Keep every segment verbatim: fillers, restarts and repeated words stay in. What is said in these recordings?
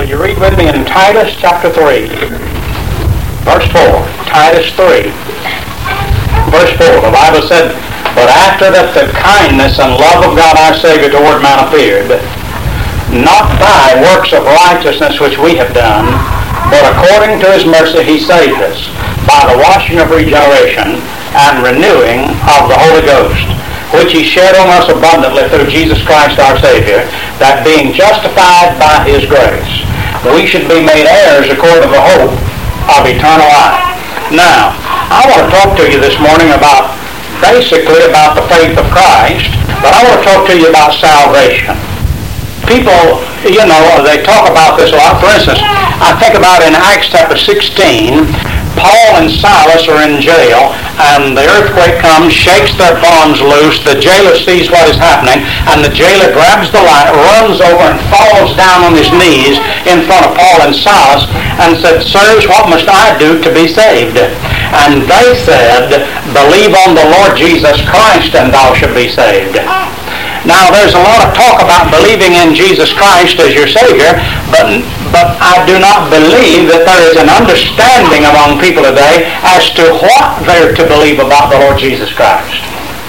Will you read with me in Titus chapter three, verse four? Titus three, verse four. The Bible said, "But after that the kindness and love of God our Savior toward man appeared, not by works of righteousness which we have done, but according to his mercy he saved us, by the washing of regeneration and renewing of the Holy Ghost, which he shed on us abundantly through Jesus Christ our Savior, that being justified by his grace, we should be made heirs according to the hope of eternal life." Now, I want to talk to you this morning about, basically about the faith of Christ, but I want to talk to you about salvation. People, you know, they talk about this a lot. For instance, I think about in Acts chapter sixteen, Paul and Silas are in jail, and the earthquake comes, shakes their bonds loose. The jailer sees what is happening, and the jailer grabs the light, runs over, and falls down on his knees in front of Paul and Silas, and said, "Sirs, what must I do to be saved?" And they said, "Believe on the Lord Jesus Christ, and thou shalt be saved." Now, there's a lot of talk about believing in Jesus Christ as your Savior, but but I do not believe that there is an understanding among people today as to what they're to believe about the Lord Jesus Christ.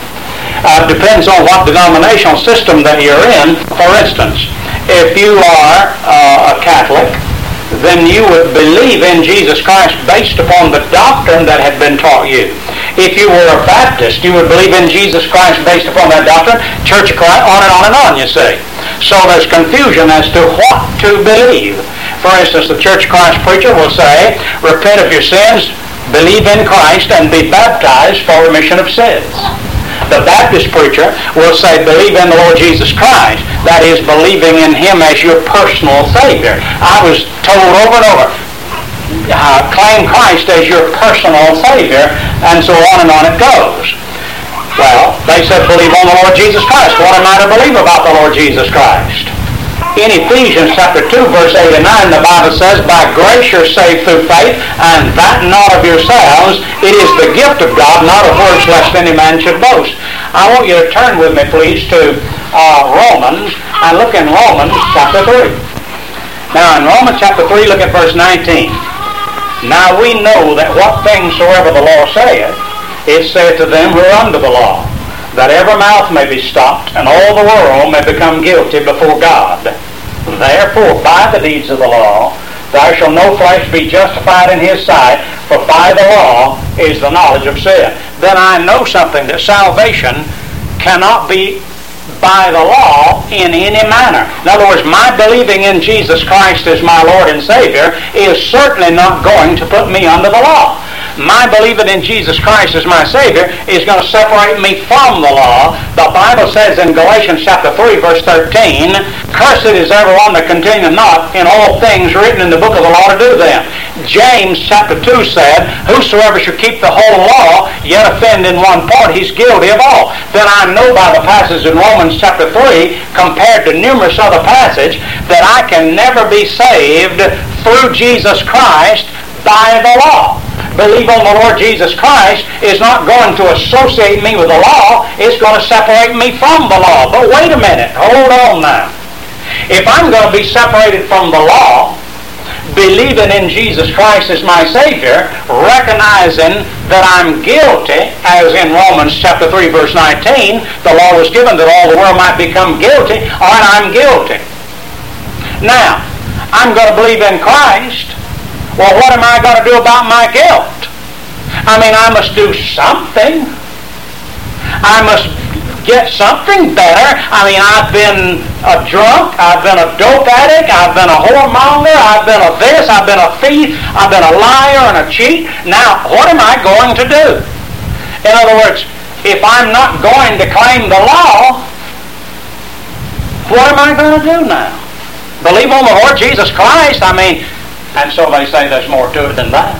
Uh, it depends on what denominational system that you're in. For instance, if you are uh, a Catholic, then you would believe in Jesus Christ based upon the doctrine that had been taught you. If you were a Baptist, you would believe in Jesus Christ based upon that doctrine. Church of Christ, on and on and on, you see. So there's confusion as to what to believe. For instance, the Church of Christ preacher will say, repent of your sins, believe in Christ, and be baptized for remission of sins. The Baptist preacher will say, believe in the Lord Jesus Christ. That is, believing in him as your personal Savior. I was told over and over, uh, claim Christ as your personal Savior, and so on and on it goes. Well, they said, believe on the Lord Jesus Christ. What am I to believe about the Lord Jesus Christ? In Ephesians chapter two, verse eight and nine, the Bible says, by grace you're saved through faith, and that not of yourselves. It is the gift of God, not of works, lest any man should boast. I want you to turn with me, please, to uh, Romans, and look in Romans chapter three. Now, in Romans chapter three, look at verse nineteen. Now we know that what things soever the law saith, it saith to them who are under the law, that every mouth may be stopped, and all the world may become guilty before God. Therefore, by the deeds of the law, there shall no flesh be justified in his sight, for by the law is the knowledge of sin. Then I know something, that salvation cannot be by the law in any manner. In other words, my believing in Jesus Christ as my Lord and Savior is certainly not going to put me under the law. My believing in Jesus Christ as my Savior is going to separate me from the law. The Bible says in Galatians chapter three, verse thirteen, cursed is everyone that continueth not in all things written in the book of the law to do them. James chapter two said, whosoever shall keep the whole law, yet offend in one part, he's guilty of all. Then I know by the passage in Romans chapter three, compared to numerous other passages, that I can never be saved through Jesus Christ by the law. Believe on the Lord Jesus Christ is not going to associate me with the law. It's going to separate me from the law. But wait a minute. Hold on now. If I'm going to be separated from the law, believing in Jesus Christ as my Savior, recognizing that I'm guilty, as in Romans chapter three, verse nineteen, the law was given that all the world might become guilty, or I'm guilty. Now, I'm going to believe in Christ. Well, what am I going to do about my guilt? I mean, I must do something. I must get something better. I mean, I've been a drunk. I've been a dope addict. I've been a whoremonger. I've been a this. I've been a thief. I've been a liar and a cheat. Now, what am I going to do? In other words, if I'm not going to claim the law, what am I going to do now? Believe on the Lord Jesus Christ? I mean, and so they say there's more to it than that.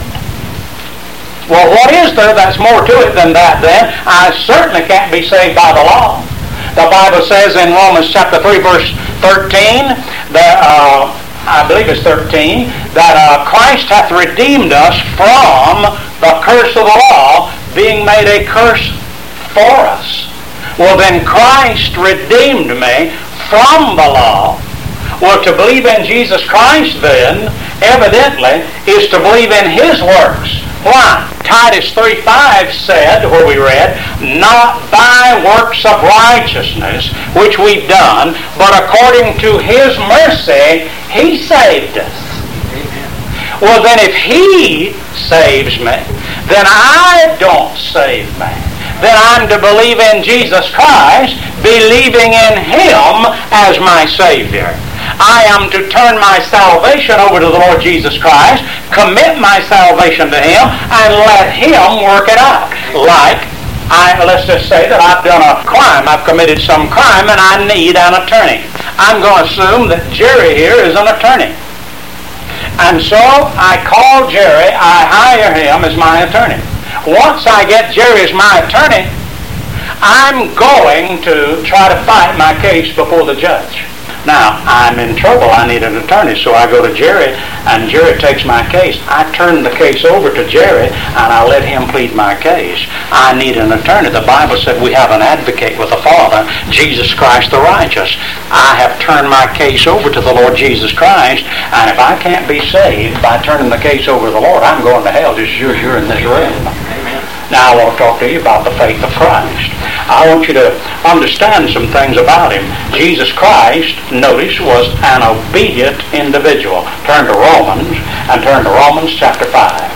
Well, what is there that's more to it than that then? I certainly can't be saved by the law. The Bible says in Romans chapter three, verse thirteen, that, uh, I believe it's thirteen, that uh, Christ hath redeemed us from the curse of the law, being made a curse for us. Well, then Christ redeemed me from the law. Well, to believe in Jesus Christ, then, evidently, is to believe in His works. Why? Titus three five said, where we read, not by works of righteousness which we've done, but according to His mercy, He saved us. Amen. Well, then if He saves me, then I don't save me. Then I'm to believe in Jesus Christ, believing in Him as my Savior. I am to turn my salvation over to the Lord Jesus Christ, commit my salvation to Him, and let Him work it out. Like, I, let's just say that I've done a crime, I've committed some crime, and I need an attorney. I'm going to assume that Jerry here is an attorney. And so I call Jerry, I hire him as my attorney. Once I get Jerry as my attorney, I'm going to try to fight my case before the judge. Now, I'm in trouble. I need an attorney, so I go to Jerry, and Jerry takes my case. I turn the case over to Jerry, and I let him plead my case. I need an attorney. The Bible said we have an advocate with the Father, Jesus Christ the righteous. I have turned my case over to the Lord Jesus Christ, and if I can't be saved by turning the case over to the Lord, I'm going to hell just as sure as you're in this room. Now I want to talk to you about the faith of Christ. I want you to understand some things about Him. Jesus Christ, notice, was an obedient individual. Turn to Romans, and turn to Romans chapter five.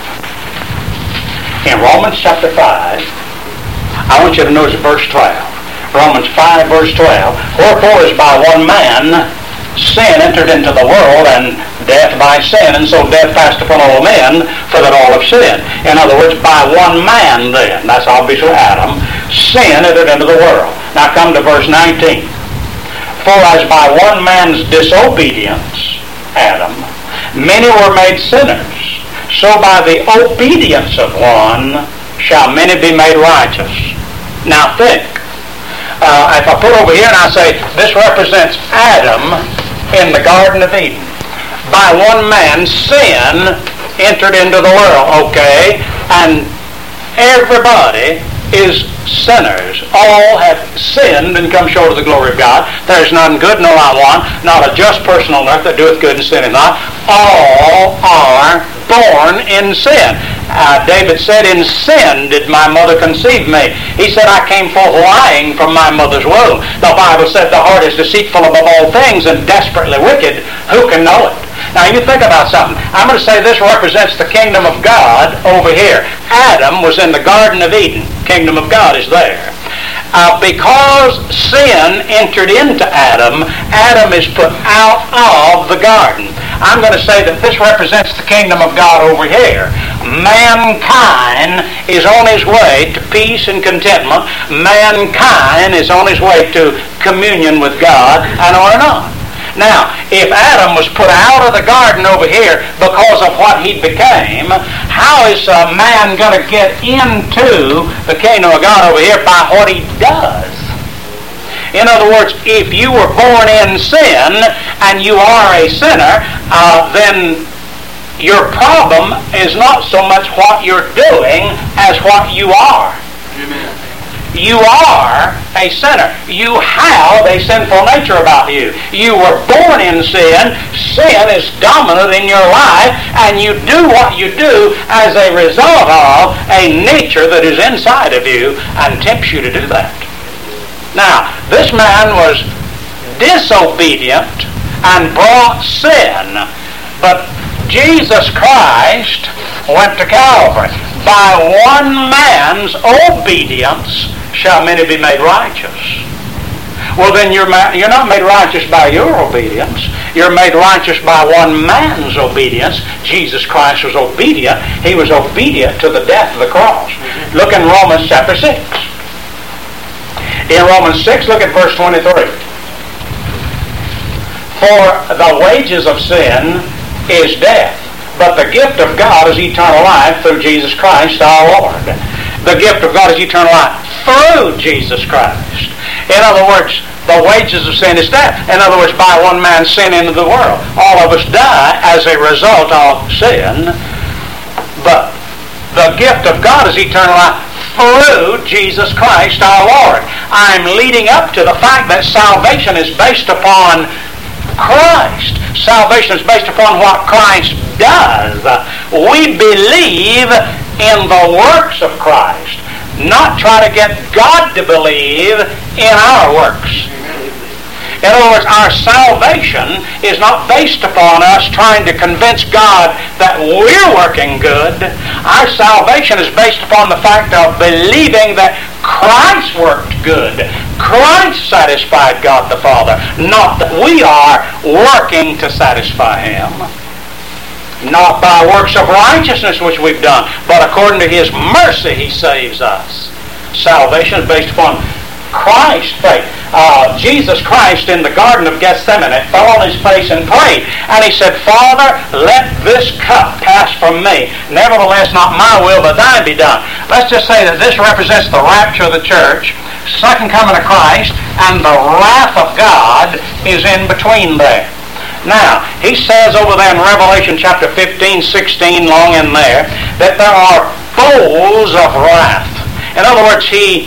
In Romans chapter five, I want you to notice verse twelve. Romans five, verse twelve. Wherefore is by one man sin entered into the world, and death by sin, and so death passed upon all men, for that all have sinned. In other words, by one man then, that's obviously Adam, sin entered into the world. Now come to verse nineteen. For as by one man's disobedience, Adam, many were made sinners, so by the obedience of one shall many be made righteous. Now think. Uh, if I put over here and I say, this represents Adam in the Garden of Eden. By one man, sin entered into the world, okay? And everybody is sinners. All have sinned and come short of the glory of God. There is none good, no not one, not a just person on earth that doeth good and sinneth not. All are born in sin. Uh, David said, in sin did my mother conceive me. He said, I came forth lying from my mother's womb. The Bible said the heart is deceitful above all things and desperately wicked. Who can know it? Now you think about something. I'm going to say this represents the kingdom of God over here. Adam was in the Garden of Eden. Kingdom of God is there. Uh, because sin entered into Adam, Adam is put out of the garden. I'm going to say that this represents the kingdom of God over here. Mankind is on his way to peace and contentment. Mankind is on his way to communion with God, and on and on. Now, if Adam was put out of the garden over here because of what he became, how is a man going to get into the kingdom of God over here? By what he does. In other words, if you were born in sin and you are a sinner, uh, then your problem is not so much what you're doing as what you are. Amen. You are a sinner. You have a sinful nature about you. You were born in sin. Sin is dominant in your life, and you do what you do as a result of a nature that is inside of you and tempts you to do that. Now, this man was disobedient and brought sin, but Jesus Christ went to Calvary. By one man's obedience shall many be made righteous. Well, then you're, ma- you're not made righteous by your obedience. You're made righteous by one man's obedience. Jesus Christ was obedient. He was obedient to the death of the cross. Look in Romans chapter six. In Romans six, look at verse twenty-three. For the wages of sin is death, but the gift of God is eternal life through Jesus Christ our Lord. The gift of God is eternal life through Jesus Christ. In other words, the wages of sin is death. In other words, by one man sin into the world. All of us die as a result of sin, but the gift of God is eternal life through Jesus Christ our Lord. I'm leading up to the fact that salvation is based upon Christ. Salvation is based upon what Christ does. We believe in the works of Christ, not try to get God to believe in our works. In other words, our salvation is not based upon us trying to convince God that we're working good. Our salvation is based upon the fact of believing that Christ worked good. Christ satisfied God the Father, not that we are working to satisfy Him. Not by works of righteousness which we've done, but according to His mercy He saves us. Salvation is based upon Christ's faith. Uh, Jesus Christ in the Garden of Gethsemane fell on His face and prayed. And He said, Father, let this cup pass from me. Nevertheless, not my will, but thine be done. Let's just say that this represents the rapture of the church, second coming of Christ, and the wrath of God is in between there. Now, He says over there in Revelation chapter fifteen, sixteen, long in there, that there are bowls of wrath. In other words, He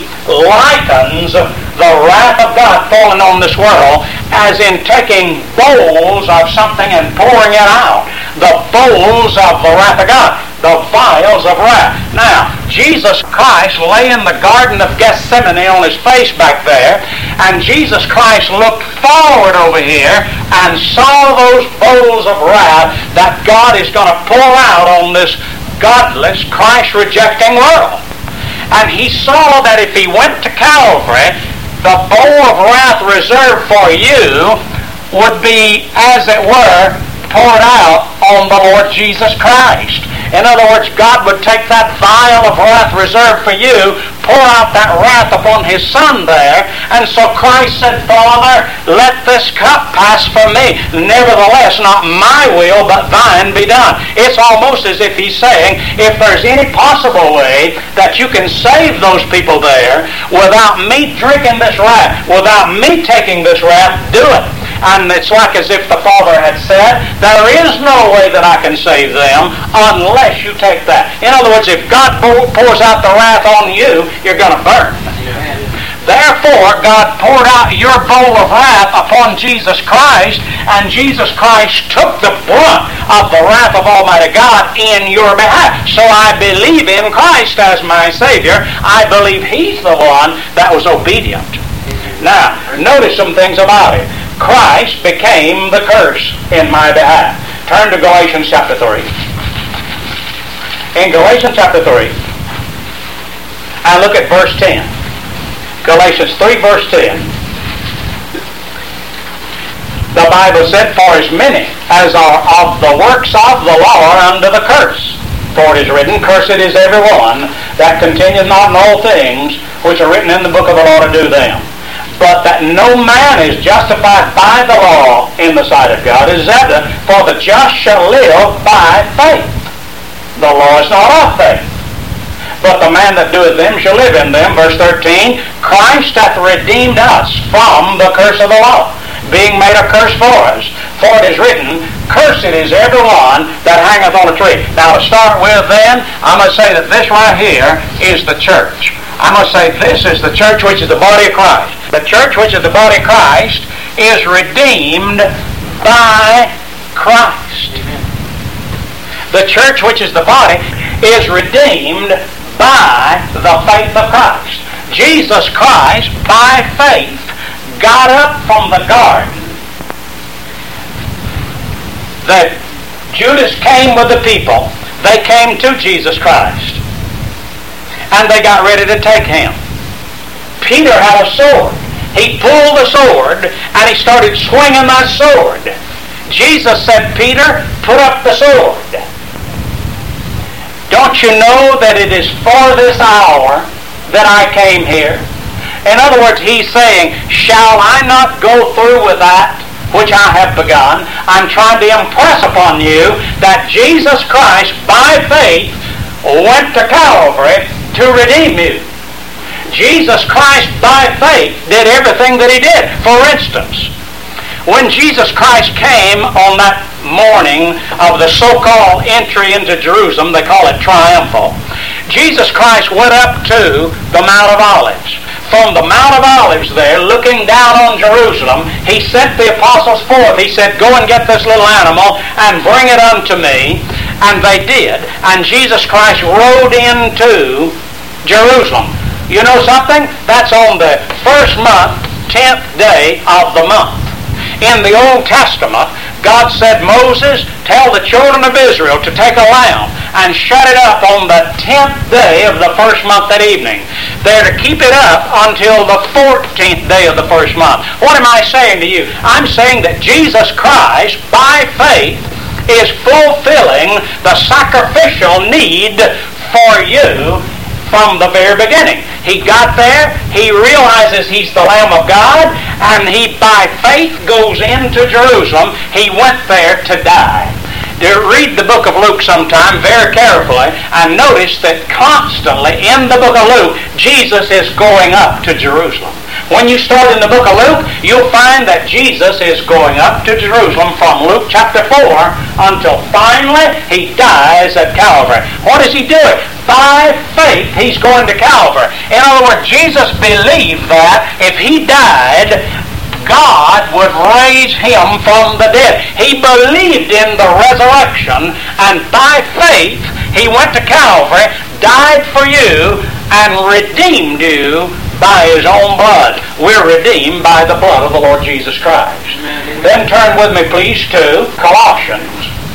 likens the wrath of God falling on this world as in taking bowls of something and pouring it out. The bowls of the wrath of God. The vials of wrath. Now, Jesus Christ lay in the Garden of Gethsemane on His face back there, and Jesus Christ looked forward over here and saw those bowls of wrath that God is going to pour out on this godless, Christ-rejecting world. And He saw that if He went to Calvary, the bowl of wrath reserved for you would be, as it were, poured out on the Lord Jesus Christ. In other words, God would take that vial of wrath reserved for you, pour out that wrath upon His Son there, and so Christ said, Father, let this cup pass from me. Nevertheless, not my will, but thine be done. It's almost as if He's saying, if there's any possible way that you can save those people there without me drinking this wrath, without me taking this wrath, do it. And it's like as if the Father had said, there is no way that I can save them unless you take that. In other words, if God pours out the wrath on you, you're going to burn. Amen. Therefore, God poured out your bowl of wrath upon Jesus Christ, and Jesus Christ took the brunt of the wrath of Almighty God in your behalf. So I believe in Christ as my Savior. I believe He's the one that was obedient. Now, notice some things about it. Christ became the curse in my behalf. Turn to Galatians chapter three. In Galatians chapter three, and look at verse ten. Galatians three, verse ten. The Bible said, For as many as are of the works of the law are under the curse. For it is written, Cursed is every one that continueth not in all things which are written in the book of the law to do them. But that no man is justified by the law in the sight of God is evident, for the just shall live by faith. The law is not of faith, but the man that doeth them shall live in them. Verse thirteen, Christ hath redeemed us from the curse of the law, being made a curse for us. For it is written, Cursed is every one that hangeth on a tree. Now to start with then, I'm going to say that this right here is the church. I must say this is the church which is the body of Christ. The church which is the body of Christ is redeemed by Christ. The church which is the body is redeemed by the faith of Christ. Jesus Christ, by faith, got up from the garden. That Judas came with the people. They came to Jesus Christ. And they got ready to take Him. Peter had a sword. He pulled the sword and he started swinging that sword. Jesus said, Peter, put up the sword. Don't you know that it is for this hour that I came here? In other words, He's saying, shall I not go through with that which I have begun? I'm trying to impress upon you that Jesus Christ, by faith, went to Calvary to redeem you. Jesus Christ, by faith, did everything that He did. For instance, when Jesus Christ came on that morning of the so-called entry into Jerusalem, they call it triumphal, Jesus Christ went up to the Mount of Olives. from the Mount of Olives there, looking down on Jerusalem, he sent the apostles forth. He said, go and get this little animal and bring it unto me. And they did. And Jesus Christ rode into Jerusalem. You know something? That's on the first month, tenth day of the month. In the Old Testament, God said, Moses, tell the children of Israel to take a lamb and shut it up on the tenth day of the first month at evening. They're to keep it up until the fourteenth day of the first month. What am I saying to you? I'm saying that Jesus Christ, by faith, is fulfilling the sacrificial need for you from the very beginning. He got there, he realizes he's the Lamb of God, and he by faith goes into Jerusalem. He went there to die. Read the book of Luke sometime very carefully and notice that constantly in the book of Luke, Jesus is going up to Jerusalem. When you start in the book of Luke, you'll find that Jesus is going up to Jerusalem from Luke chapter four until finally he dies at Calvary. What is he doing? By faith, he's going to Calvary. In other words, Jesus believed that if he died, God would raise him from the dead. He believed in the resurrection, and by faith, he went to Calvary, died for you, and redeemed you by his own blood. We're redeemed by the blood of the Lord Jesus Christ. Amen. Then turn with me, please, to Colossians.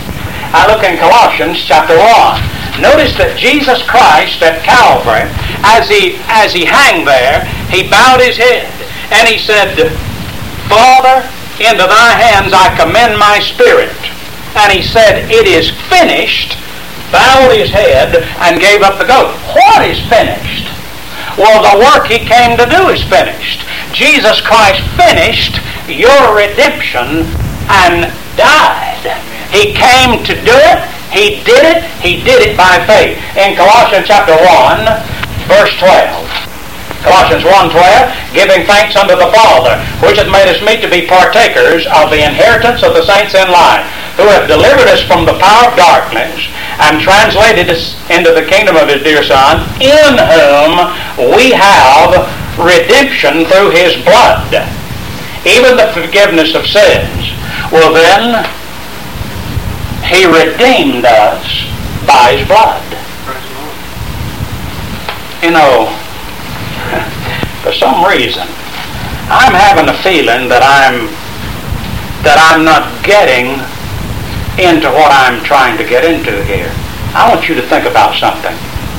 I look in Colossians chapter one. Notice that Jesus Christ at Calvary, as he as he hung there, he bowed his head and he said, Father, into thy hands I commend my spirit. And he said, it is finished, bowed his head, and gave up the ghost. What is finished? Well, the work he came to do is finished. Jesus Christ finished your redemption and died. He came to do it. He did it. He did it by faith. In Colossians chapter one, verse twelve. Colossians one twelve, giving thanks unto the Father, which hath made us meet to be partakers of the inheritance of the saints in light, who hath delivered us from the power of darkness, and translated us into the kingdom of his dear Son, in whom we have redemption through his blood, even the forgiveness of sins. Well then, he redeemed us by his blood. You know, for some reason, I'm having a feeling that I'm that I'm not getting into what I'm trying to get into here. I want you to think about something.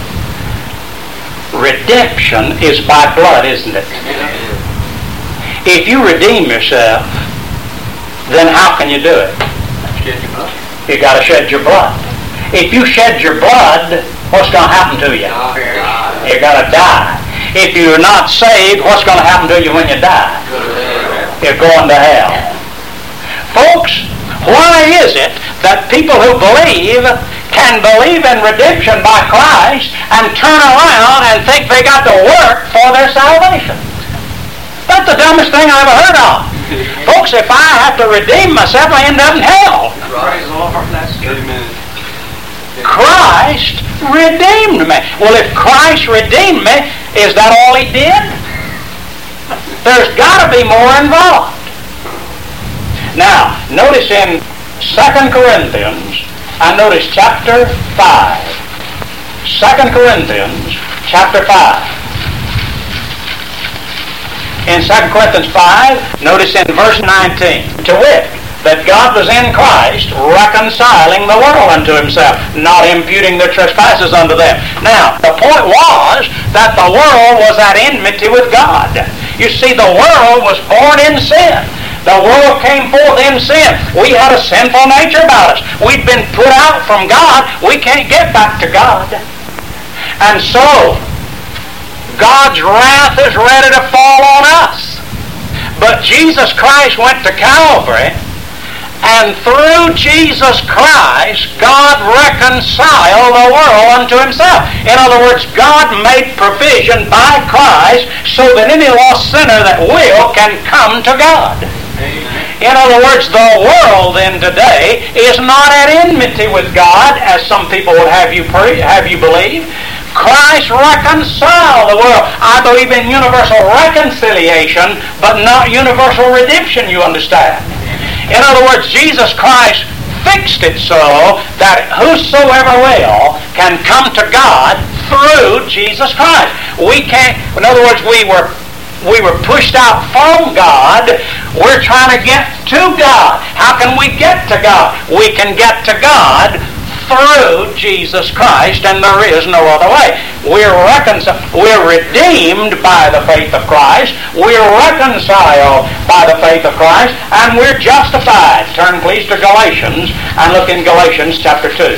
Redemption is by blood, isn't it? If you redeem yourself, then how can you do it? You got to shed your blood. If you shed your blood, what's going to happen to you? You got to die. If you're not saved, what's going to happen to you when you die? You're going to hell. Folks, why is it that people who believe can believe in redemption by Christ and turn around and think they got to work for their salvation? That's the dumbest thing I ever heard of. Folks, if I have to redeem myself, I end up in hell. Christ redeemed me. Well, if Christ redeemed me, is that all he did? There's got to be more involved. Now, notice in Second Corinthians, I notice chapter five. Second Corinthians, chapter five. In Second Corinthians five, notice in verse nineteen, to wit, that God was in Christ reconciling the world unto himself, not imputing their trespasses unto them. Now, the point was that the world was at enmity with God. You see, the world was born in sin. The world came forth in sin. We had a sinful nature about us. We'd been put out from God. We can't get back to God. And so, God's wrath is ready to fall on us. But Jesus Christ went to Calvary, and through Jesus Christ, God reconciled the world unto himself. In other words, God made provision by Christ so that any lost sinner that will can come to God. In other words, the world in today is not at enmity with God, as some people would have you pre- have you believe. Christ reconciled the world. I believe in universal reconciliation, but not universal redemption, you understand. In other words, Jesus Christ fixed it so that whosoever will can come to God through Jesus Christ. We can't, in other words, we were we were pushed out from God. We're trying to get to God. How can we get to God? We can get to God through Jesus Christ, and there is no other way. We're reconciled. We're redeemed by the faith of Christ. We're reconciled by the faith of Christ, and we're justified. Turn please to Galatians and look in Galatians chapter two.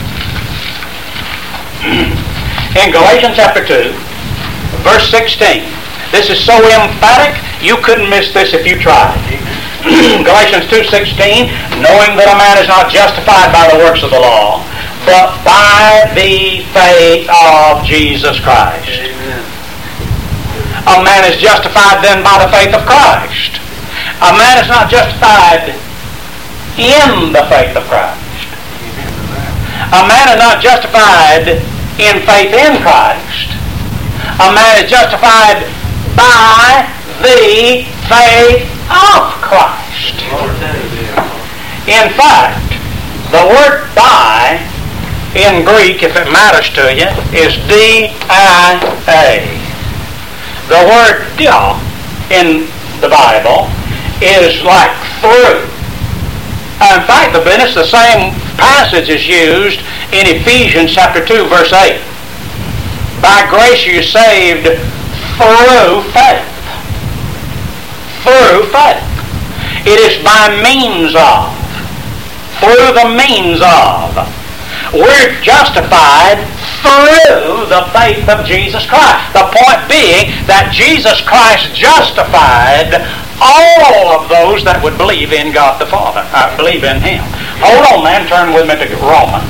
In Galatians chapter two, verse sixteen. This is so emphatic, you couldn't miss this if you tried. Galatians two sixteen, knowing that a man is not justified by the works of the law, but by the faith of Jesus Christ. Amen. A man is justified then by the faith of Christ. A man is not justified in the faith of Christ. A man is not justified in faith in Christ. A man is justified by the faith of Christ. In fact, the word by in Greek, if it matters to you, is D I A. The word dia in the Bible is like through. In fact, the business, the same passage is used in Ephesians chapter two, verse eight. By grace you're saved through faith. Through faith. It is by means of. Through the means of. We're justified through the faith of Jesus Christ. The point being that Jesus Christ justified all of those that would believe in God the Father. Uh, believe in Him. Hold on, man. Turn with me to Romans.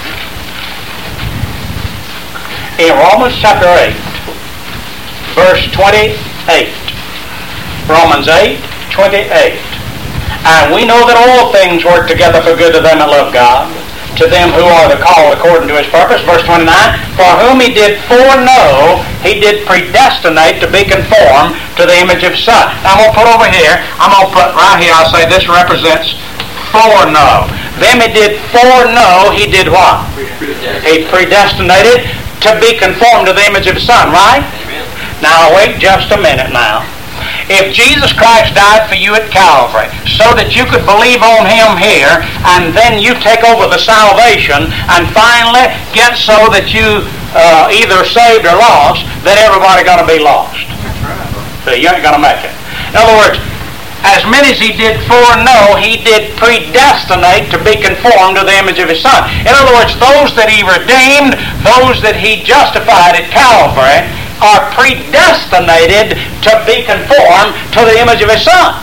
In Romans chapter eight, verse twenty-eight. Romans eight, twenty-eight. And we know that all things work together for good to them that love God, to them who are the called according to His purpose. Verse twenty-nine, for whom He did foreknow, He did predestinate to be conformed to the image of His Son. Now I'm going to put over here, I'm going to put right here, I'll say this represents foreknow. Them He did foreknow, He did what? He predestinated to be conformed to the image of His Son, right? Amen. Now wait just a minute now. If Jesus Christ died for you at Calvary so that you could believe on Him here, and then you take over the salvation and finally get so that you uh, either saved or lost, then everybody going to be lost. So you ain't going to make it. In other words, as many as He did foreknow, He did predestinate to be conformed to the image of His Son. In other words, those that He redeemed, those that He justified at Calvary, are predestinated to be conformed to the image of His Son.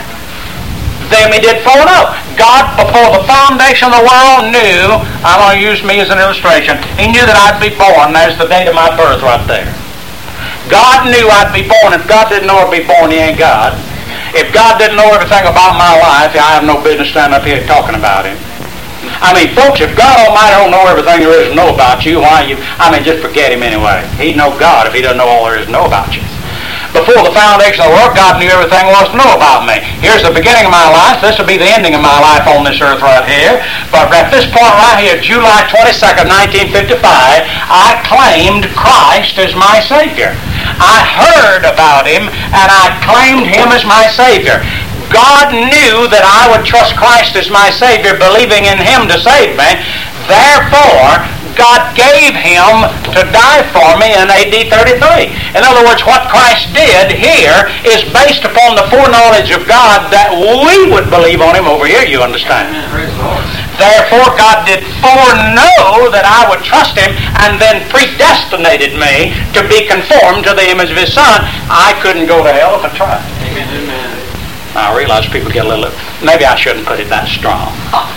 Them He did foreknow. God, before the foundation of the world, knew, I'm going to use me as an illustration, He knew that I'd be born. There's the date of my birth right there. God knew I'd be born. If God didn't know I'd be born, He ain't God. If God didn't know everything about my life, I have no business standing up here talking about Him. I mean, folks, if God Almighty don't know everything there is to know about you, why you, I mean, just forget Him anyway. He'd know God if He doesn't know all there is to know about you. Before the foundation of the world, God knew everything there was to know about me. Here's the beginning of my life. This will be the ending of my life on this earth right here. But at this point right here, July twenty-second, nineteen fifty-five, I claimed Christ as my Savior. I heard about Him, and I claimed Him as my Savior. God knew that I would trust Christ as my Savior, believing in Him to save me. Therefore, God gave Him to die for me in A D thirty-three. In other words, what Christ did here is based upon the foreknowledge of God that we would believe on Him over here, you understand? Therefore, God did foreknow that I would trust Him, and then predestinated me to be conformed to the image of His Son. I couldn't go to hell if I tried. Amen. I realize people get a little, maybe I shouldn't put it that strong.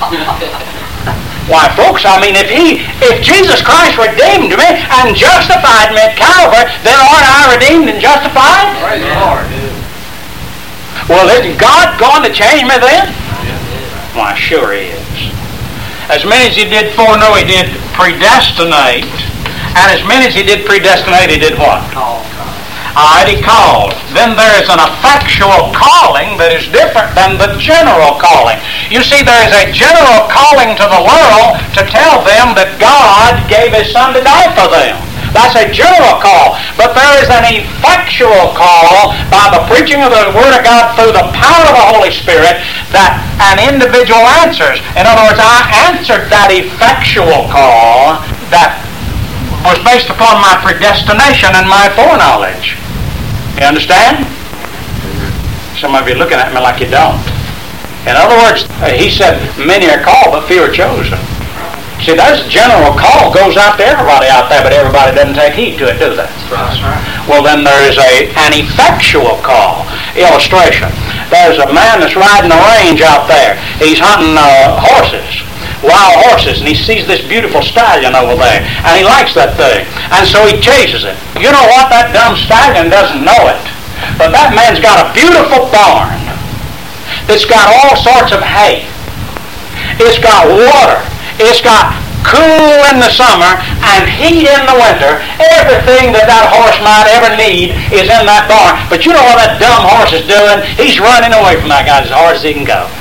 Why, folks, I mean, if he, if Jesus Christ redeemed me and justified me at Calvary, then aren't I redeemed and justified? Praise the Lord. Well, isn't God going to change me then? Why, sure He is. As many as He did foreknow, He did predestinate. And as many as he did predestinate, he did what? Called. All right, he called. Then there is an effectual calling that is different than the general calling. You see, there is a general calling to the world to tell them that God gave His Son to die for them. That's a general call. But there is an effectual call by the preaching of the Word of God through the power of the Holy Spirit that an individual answers. In other words, I answered that effectual call that was based upon my predestination and my foreknowledge. You understand? Some of you are looking at me like you don't. In other words, he said, many are called, but few are chosen. See, there's a general call goes out to everybody out there, but everybody doesn't take heed to it, do they? That's right. Well, then there is a an effectual call. Illustration. There's a man that's riding a range out there. He's hunting uh, horses. Wild horses, and he sees this beautiful stallion over there, and he likes that thing, and so he chases it. You know what? That dumb stallion doesn't know it, but that man's got a beautiful barn that's got all sorts of hay. It's got water. It's got cool in the summer and heat in the winter. Everything that that horse might ever need is in that barn. But you know what that dumb horse is doing? He's running away from that guy as hard as he can go.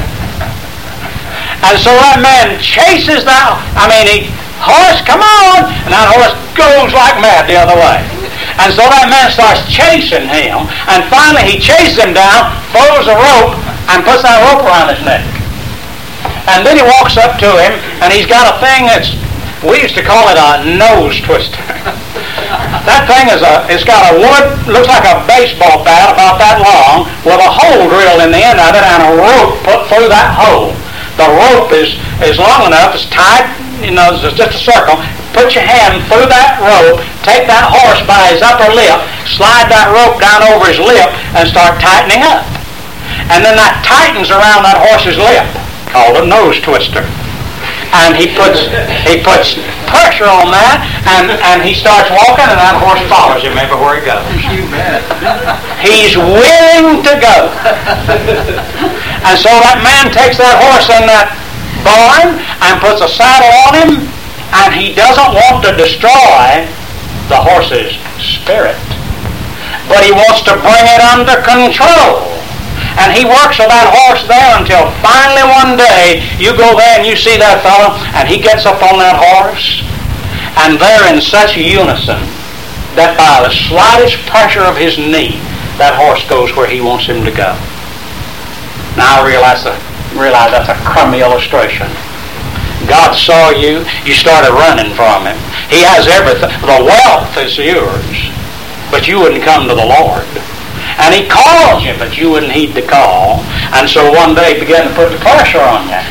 And so that man chases that, I mean, he, horse, come on! And that horse goes like mad the other way. And so that man starts chasing him, and finally he chases him down, throws a rope, and puts that rope around his neck. And then he walks up to him, and he's got a thing that's, we used to call it a nose twister. That thing is a, it's got a wood, looks like a baseball bat about that long, with a hole drilled in the end of it, and a rope put through that hole. The rope is, is long enough, it's tied, you know, it's just a circle. Put your hand through that rope, take that horse by his upper lip, slide that rope down over his lip, and start tightening up. And then that tightens around that horse's lip, called a nose twister. And he puts he puts pressure on that, and, and he starts walking, and that horse follows him everywhere he goes. He's willing to go. And so that man takes that horse in that barn and puts a saddle on him, and he doesn't want to destroy the horse's spirit, but he wants to bring it under control. And he works with that horse there until finally one day you go there and you see that fellow, and he gets up on that horse, and they're in such unison that by the slightest pressure of his knee, that horse goes where he wants him to go. Now I realize, the, realize that's a crummy illustration. God saw you, you started running from him. He has everything. The wealth is yours, but you wouldn't come to the Lord. And he calls you, but you wouldn't heed the call. And so one day he began to put the pressure on you.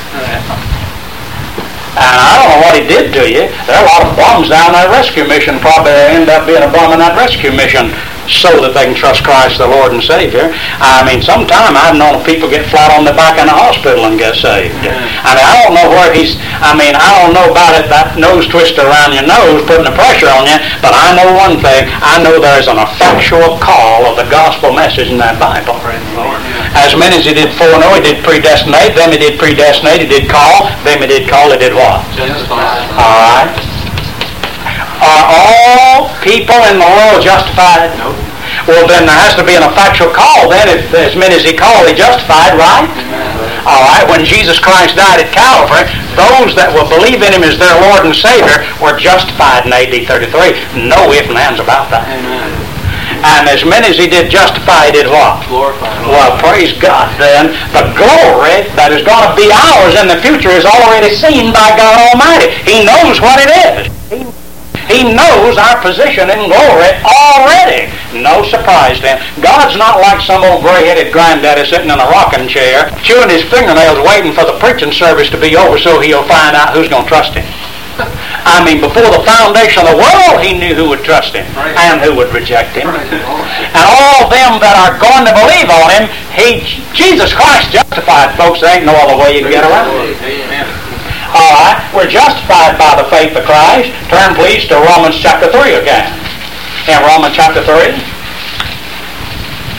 And I don't know what he did to you. There are a lot of bums down that rescue mission. Probably end up being a bum in that rescue mission so that they can trust Christ the Lord and Savior. I mean, sometime I've known people get flat on the back in the hospital and get saved. I mean, I don't know where he's, I mean, I don't know about it, that nose twister around your nose putting the pressure on you, but I know one thing. I know there's an effectual call of the gospel message in that Bible. As many as he did foreknow, he did predestinate, them he did predestinate, he did call, them he did call, he did what? Justified. All right. Are all people in the world justified? No. Well, then there has to be an effectual call. Then, if as many as he called, he justified, right? Amen. All right. When Jesus Christ died at Calvary, those that will believe in him as their Lord and Savior were justified in A D thirty-three. No ifs and ands about that. Amen. And as many as he did justify, he did what? Glorified. Well, praise God then. The glory that is going to be ours in the future is already seen by God Almighty. He knows what it is. He He knows our position in glory already. No surprise to him. God's not like some old gray-headed granddaddy sitting in a rocking chair, chewing his fingernails waiting for the preaching service to be over so he'll find out who's going to trust him. I mean, before the foundation of the world, he knew who would trust him and who would reject him. And all them that are going to believe on him, he, Jesus Christ justified, folks. There ain't no other way you can get around it. All right, we're justified by the faith of Christ. Turn, please, to Romans chapter three again. In Romans chapter three.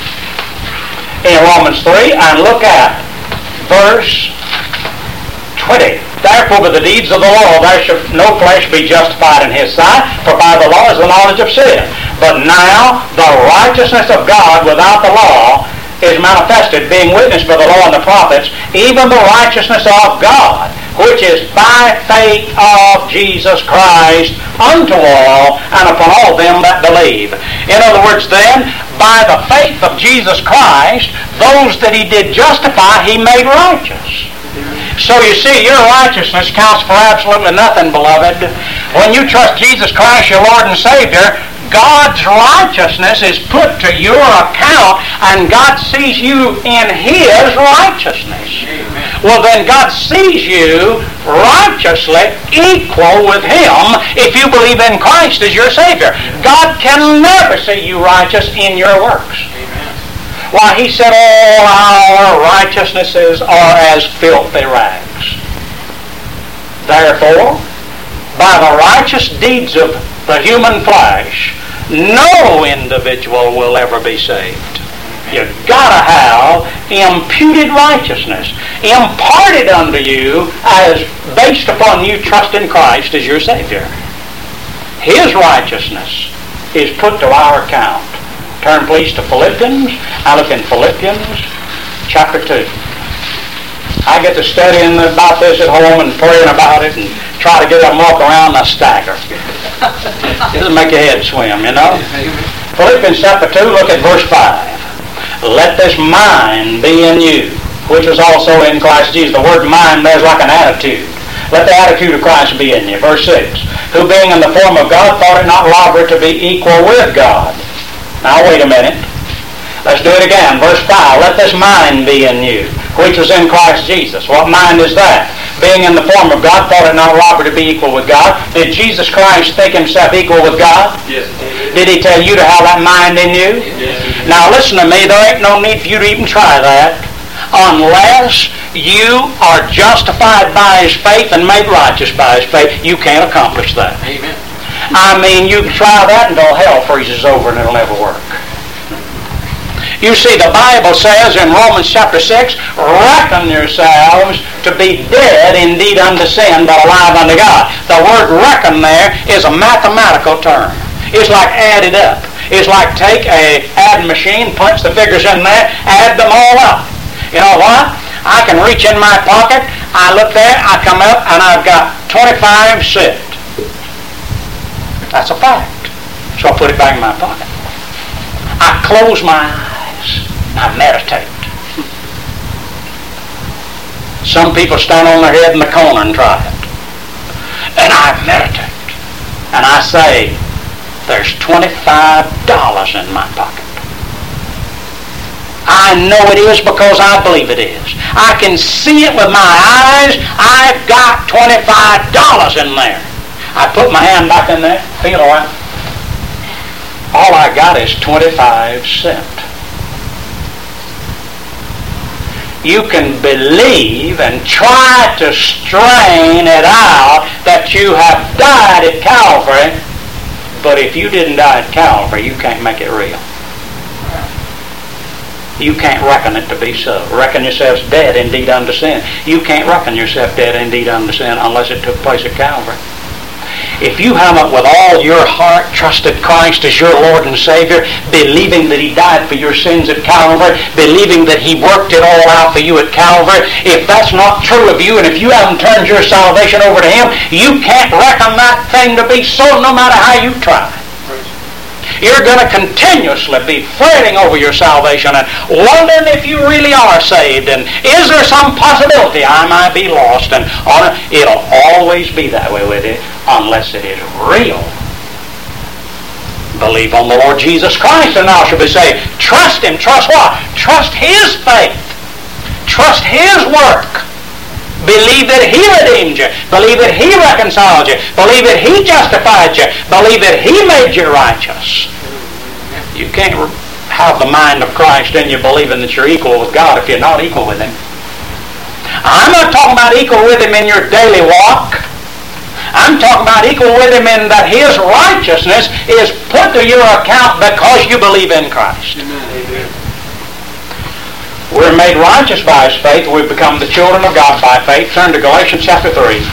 In Romans three, and look at verse twenty. Therefore, by the deeds of the law, there shall no flesh be justified in his sight, for by the law is the knowledge of sin. But now, the righteousness of God without the law is manifested, being witnessed by the law and the prophets, even the righteousness of God, which is by faith of Jesus Christ unto all, and upon all them that believe. In other words, then, by the faith of Jesus Christ, those that he did justify, he made righteous. So you see, your righteousness counts for absolutely nothing, beloved. When you trust Jesus Christ, your Lord and Savior, God's righteousness is put to your account, and God sees you in his righteousness. Amen. Well, then God sees you righteously equal with him if you believe in Christ as your Savior. God can never see you righteous in your works. Why, he said all our righteousnesses are as filthy rags. Therefore, by the righteous deeds of the human flesh, no individual will ever be saved. You've got to have imputed righteousness imparted unto you as based upon you trust in Christ as your Savior. His righteousness is put to our account. Turn please to Philippians. I look in Philippians chapter two. I get to studying about this at home and praying about it and try to get up and walk around and I stagger. It doesn't make your head swim, you know. Philippians chapter two, look at verse five. Let this mind be in you, which was also in Christ Jesus. The word mind there is like an attitude. Let the attitude of Christ be in you. Verse six. Who being in the form of God thought it not robbery to be equal with God. Now wait a minute. Let's do it again. Verse five. Let this mind be in you, which was in Christ Jesus. What mind is that? Being in the form of God, thought it not robbery to be equal with God. Did Jesus Christ think himself equal with God? Yes. Did he tell you to have that mind in you? Yes. Now listen to me. There ain't no need for you to even try that unless you are justified by his faith and made righteous by his faith. You can't accomplish that. Amen. I mean, you can try that until hell freezes over and it'll never work. You see, the Bible says in Romans chapter six, reckon yourselves to be dead indeed unto sin, but alive unto God. The word reckon there is a mathematical term. It's like add it up. It's like take a add machine, punch the figures in there, add them all up. You know what? I can reach in my pocket, I look there, I come up, and I've got twenty-five cents. That's a fact. So I put it back in my pocket. I close my eyes. I meditate. Some people stand on their head in the corner and try it. And I meditate. And I say, there's twenty-five dollars in my pocket. I know it is because I believe it is. I can see it with my eyes. I've got twenty-five dollars in there. I put my hand back in there, feel all right. All I got is twenty-five cents. You can believe and try to strain it out that you have died at Calvary, but if you didn't die at Calvary, you can't make it real. You can't reckon it to be so. Reckon yourselves dead indeed unto sin. You can't reckon yourself dead indeed unto sin unless it took place at Calvary. If you haven't with all your heart trusted Christ as your Lord and Savior, believing that he died for your sins at Calvary, believing that he worked it all out for you at Calvary, if that's not true of you, and if you haven't turned your salvation over to him, you can't reckon that thing to be so no matter how you try. You're going to continuously be fretting over your salvation and wondering if you really are saved and is there some possibility I might be lost, and on it, it'll always be that way with it unless it is real. Believe on the Lord Jesus Christ and thou shalt be saved. Trust him. Trust what? Trust his faith. Trust his work. Believe that he redeemed you. Believe that he reconciled you. Believe that he justified you. Believe that he made you righteous. You can't have the mind of Christ in you believing that you're equal with God if you're not equal with him. I'm not talking about equal with him in your daily walk. I'm talking about equal with him in that his righteousness is put to your account because you believe in Christ. Amen. We're made righteous by His faith. We've become the children of God by faith. Turn to Galatians chapter three.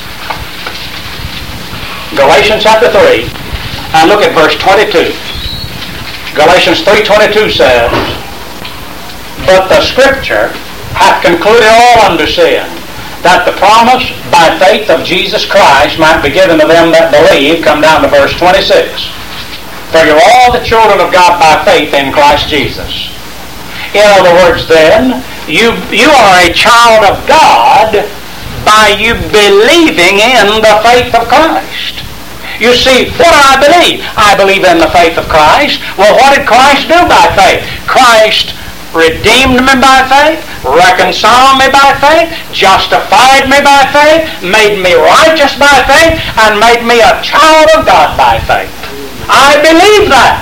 Galatians chapter three, and look at verse twenty-two. Galatians three twenty-two says, "But the Scripture hath concluded all unto sin, that the promise by faith of Jesus Christ might be given to them that believe." Come down to verse twenty-six. "For you're all the children of God by faith in Christ Jesus." In other words, then, you, you are a child of God by you believing in the faith of Christ. You see, what do I believe? I believe in the faith of Christ. Well, what did Christ do by faith? Christ redeemed me by faith, reconciled me by faith, justified me by faith, made me righteous by faith, and made me a child of God by faith. I believe that.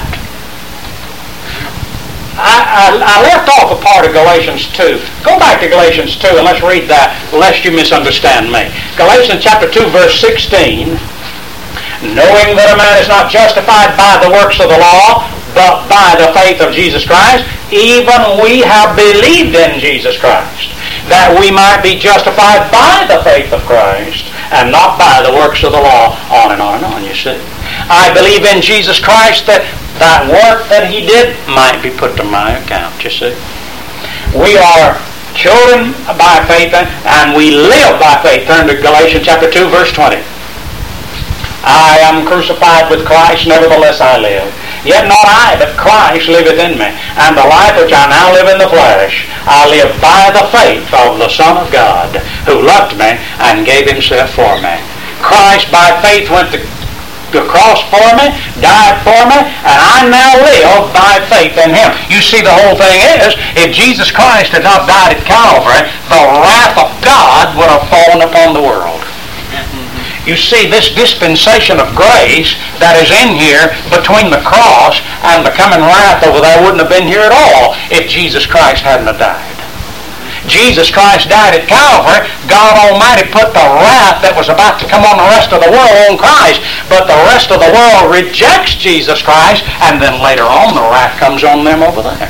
I, I, I left off a part of Galatians two. Go back to Galatians two and let's read that, lest you misunderstand me. Galatians chapter two, verse sixteen. "Knowing that a man is not justified by the works of the law, but by the faith of Jesus Christ, even we have believed in Jesus Christ, that we might be justified by the faith of Christ, and not by the works of the law." On and on and on, you see. I believe in Jesus Christ that that work that He did might be put to my account, you see. We are children by faith, and we live by faith. Turn to Galatians chapter two, verse twenty. "I am crucified with Christ, nevertheless I live. Yet not I, but Christ liveth in me. And the life which I now live in the flesh, I live by the faith of the Son of God, who loved me and gave Himself for me." Christ by faith went to the cross for me, died for me, and I now live by faith in Him. You see, the whole thing is, if Jesus Christ had not died at Calvary, the wrath of God would have fallen upon the world. You see, this dispensation of grace that is in here between the cross and the coming wrath over there wouldn't have been here at all if Jesus Christ hadn't have died. Jesus Christ died at Calvary. God Almighty put the wrath that was about to come on the rest of the world on Christ, but the rest of the world rejects Jesus Christ, and then later on the wrath comes on them over there.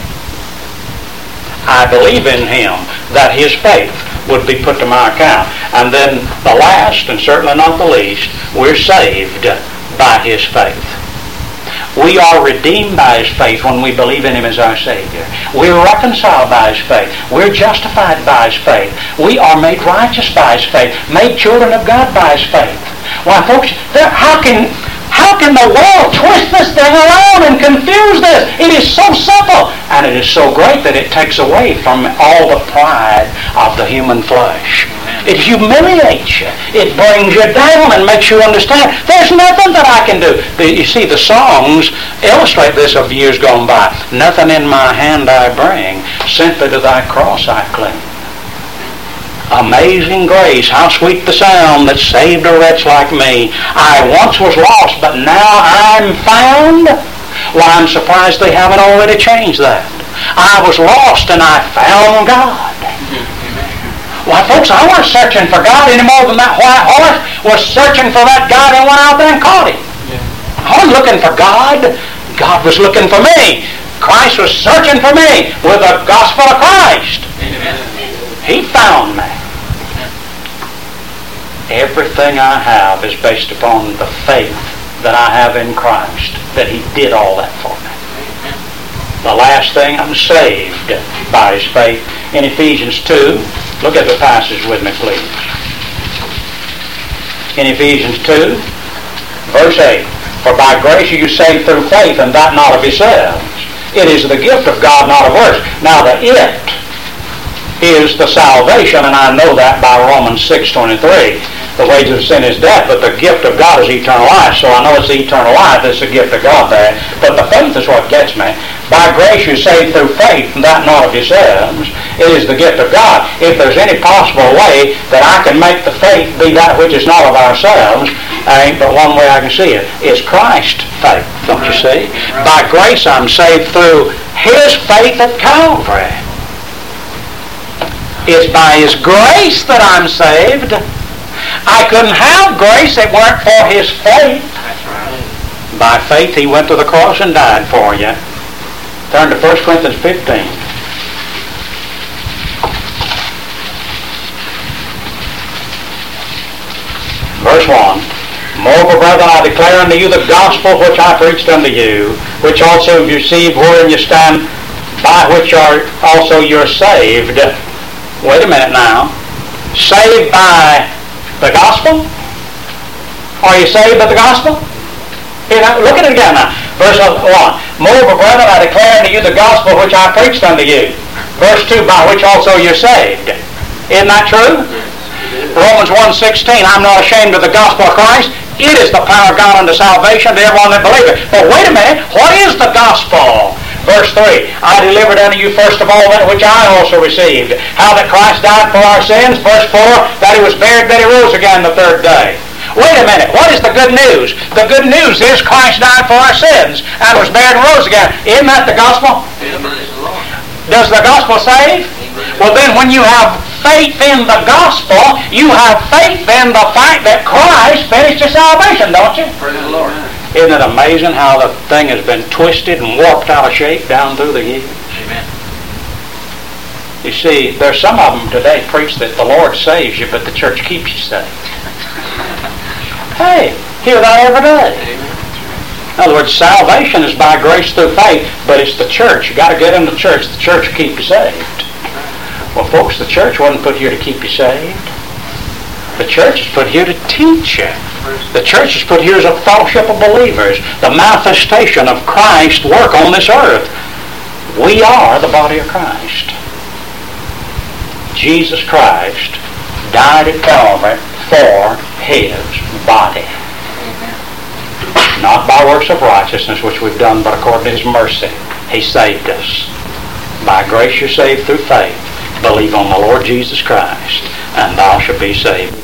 I believe in Him that His faith would be put to my account. And then the last, and certainly not the least, we're saved by His faith. We are redeemed by His faith when we believe in Him as our Savior. We're reconciled by His faith. We're justified by His faith. We are made righteous by His faith. Made children of God by His faith. Why, folks, how can how can the world twist this thing around and confuse this? It is so simple, and it is so great that it takes away from all the pride of the human flesh. It humiliates you. It brings you down and makes you understand there's nothing that I can do. You see, the songs illustrate this of years gone by. "Nothing in my hand I bring, simply to Thy cross I cling. Amazing grace, how sweet the sound that saved a wretch like me. I once was lost, but now I'm found." Well, I'm surprised they haven't already changed that. I was lost and I found God. Why, folks, I wasn't searching for God any more than that white horse was searching for that God and went out there and caught Him. I wasn't looking for God. God was looking for me. Christ was searching for me with the gospel of Christ. He found me. Everything I have is based upon the faith that I have in Christ, that He did all that for me. The last thing, I'm saved by His faith. In Ephesians two, look at the passage with me, please. In Ephesians two, verse eight, "For by grace are you saved through faith, and that not of yourselves. It is the gift of God, not of works." Now the "it" is the salvation, and I know that by Romans six twenty-three. The wages of sin is death, but the gift of God is eternal life. So I know it's the eternal life, it's the gift of God there. But the faith is what gets me. By grace you're saved through faith, and that not of yourselves. It is the gift of God. If there's any possible way that I can make the faith be that which is not of ourselves, there ain't but one way I can see it. It's Christ's faith, don't you see? By grace I'm saved through His faith at Calvary. It's by His grace that I'm saved. I couldn't have grace if it weren't for His faith. By faith He went to the cross and died for you. Turn to First Corinthians fifteen. Verse one. Moreover, brethren, I declare unto you the gospel which I preached unto you, which also you received, wherein you stand, by which are also you're saved. Wait a minute now. Saved by the gospel? Are you saved by the gospel? Here, now, look at it again now. Verse one. Moreover, brethren, I declare unto you the gospel which I preached unto you. Verse two, by which also you're saved. Isn't that true? Romans one sixteen, I'm not ashamed of the gospel of Christ. It is the power of God unto salvation to everyone that believeth. But wait a minute, what is the gospel? Verse three, I delivered unto you first of all that which I also received, how that Christ died for our sins. Verse four, that he was buried, that he rose again the third day. Wait a minute, what is the good news? The good news is Christ died for our sins and was buried and rose again. Isn't that the gospel? Does the gospel save? Well then, when you have faith in the gospel, you have faith in the fact that Christ finished your salvation, don't you? Praise the Lord. Isn't it amazing how the thing has been twisted and warped out of shape down through the years? Amen. You see, there's some of them today preach that the Lord saves you, but the church keeps you saved. Hey, hear that every day. Amen. In other words, salvation is by grace through faith, but it's the church. You got to get in the church. The church will keep you saved. Well, folks, the church wasn't put here to keep you saved. The church is put here to teach you. The church is put here as a fellowship of believers, the manifestation of Christ's work on this earth. We are the body of Christ. Jesus Christ died at Calvary for his body. Not by works of righteousness which we've done, but according to his mercy. He saved us. By grace you're saved through faith. Believe on the Lord Jesus Christ, and thou shalt be saved.